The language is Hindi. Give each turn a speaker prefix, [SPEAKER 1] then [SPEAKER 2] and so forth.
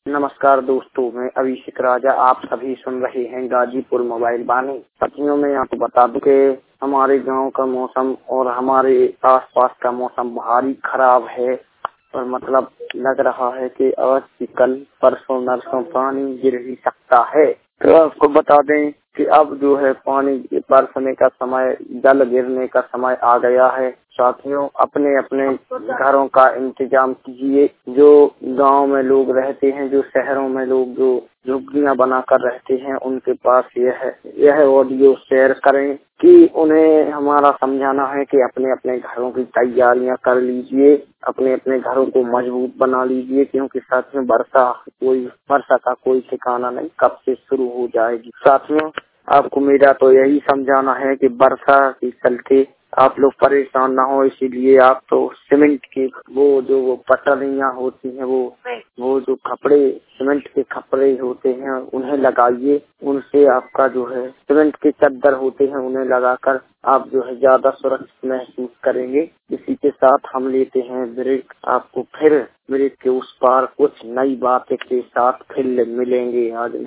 [SPEAKER 1] नमस्कार दोस्तों, मैं अभिषेक राजा। आप सभी सुन रहे हैं गाजीपुर मोबाइल वाणी। साथियों, मैं आपको बता दूं कि हमारे गांव का मौसम और हमारे आसपास का मौसम भारी खराब है और मतलब लग रहा है कि आज की कल परसों नरसों पानी गिर ही सकता है। तो आपको बता दें कि अब जो है पानी बरसने का समय, जल गिरने का समय आ गया है। साथियों, अपने अपने घरों का इंतजाम कीजिए। जो गांव में लोग रहते हैं, जो शहरों में लोग जो झुग्गियां बनाकर रहते हैं, उनके पास यह ऑडियो शेयर करें कि उन्हें हमारा समझाना है कि अपने अपने घरों की तैयारियां कर लीजिए, अपने अपने घरों को मजबूत बना लीजिए, क्योंकि साथ में वर्षा का कोई ठिकाना नहीं, कब से शुरू हो जाएगी। साथियों, आपको मेरा तो यही समझाना है कि वर्षा के चलते आप लोग परेशान ना हो, इसीलिए आप तो सीमेंट के वो पटरियां होती हैं, वो जो खपड़े, सीमेंट के खपड़े होते हैं, उन्हें लगाइए। उनसे आपका जो है सीमेंट के चद्दर होते हैं, उन्हें लगाकर आप जो है ज्यादा सुरक्षित महसूस करेंगे। इसी के साथ हम लेते हैं ब्रेक। आपको फिर ब्रेक के उस पार कुछ नई बातें के साथ फिर मिलेंगे। आज